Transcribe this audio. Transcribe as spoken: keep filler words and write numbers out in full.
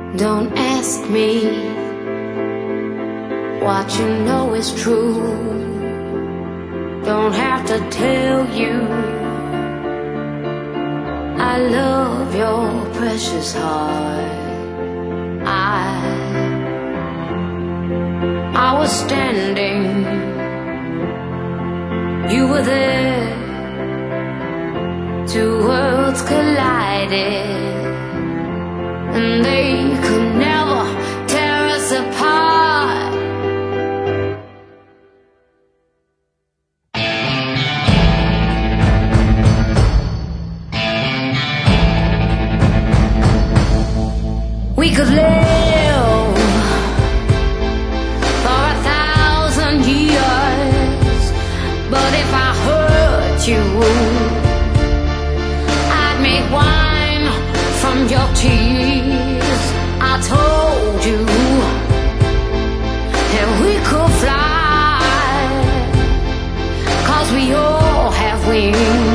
Don't ask me what you know is true. Don't have to tell you I love your precious heart. I I was standing, you were there. Two worlds collided, and they could never tear us apart. We could live for a thousand years, but if I hurt you, I'd make wine from your tears. I told you that we could fly, 'cause we all have wings.